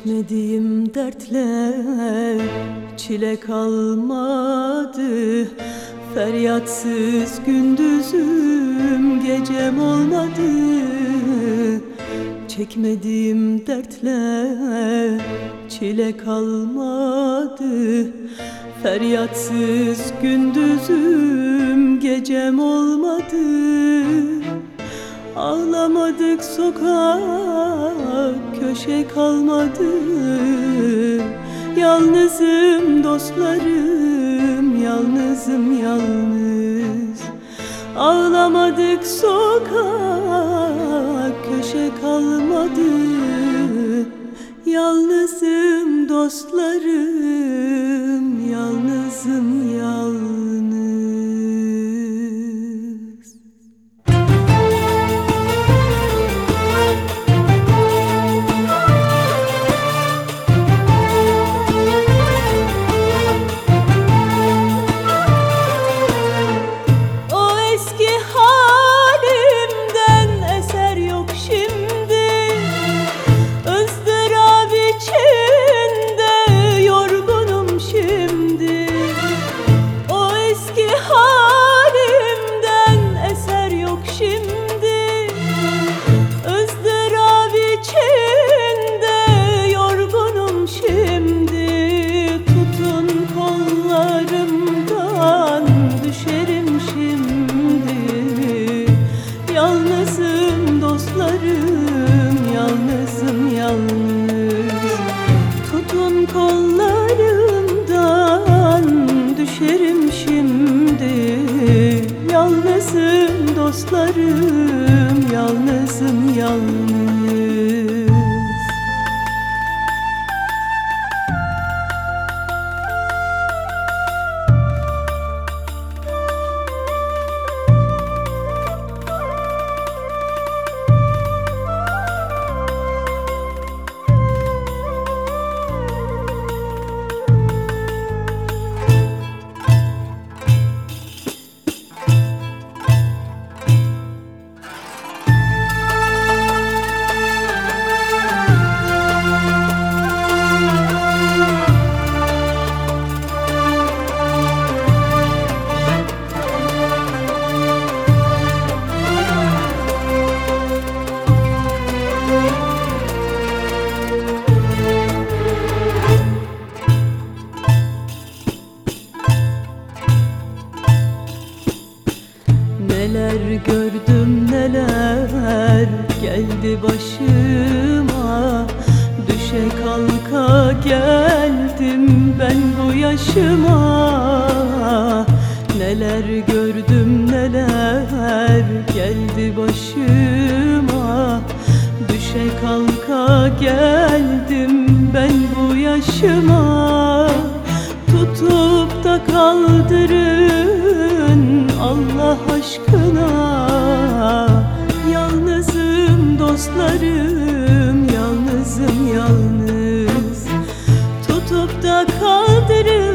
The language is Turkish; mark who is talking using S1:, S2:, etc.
S1: Çekmediğim dertler çile kalmadı. Feryatsız gündüzüm gecem olmadı. Çekmediğim dertler çile kalmadı. Feryatsız gündüzüm gecem olmadı. Ağlamadık sokak köşe kalmadı. Yalnızım dostlarım, yalnızım yalnız. Ağlamadık sokak köşe kalmadı. Yalnızım dostlarım, yalnızım yalnız. Yalnızım dostlarım, yalnızım yalnız. Tutun kollarımdan düşerim şimdi. Yalnızım dostlarım, yalnızım yalnız. Neler gördüm neler geldi başıma. Düşe kalka geldim ben bu yaşıma. Neler gördüm neler geldi başıma. Düşe kalka geldim ben bu yaşıma. Tutup da kaldırın Allah aşkına. Yalnızım dostlarım, yalnızım yalnız. Tutup da kaldırın